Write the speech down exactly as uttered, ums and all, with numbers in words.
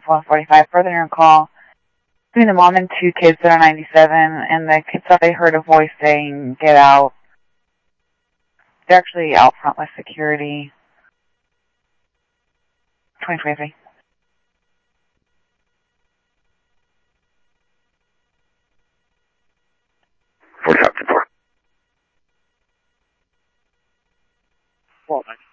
one forty-five. Further your call between the mom and two kids that are ninety-seven, and the kids thought they heard a voice saying, "Get out." They're actually out front with security. twenty twenty-three. forty-five to four. Well,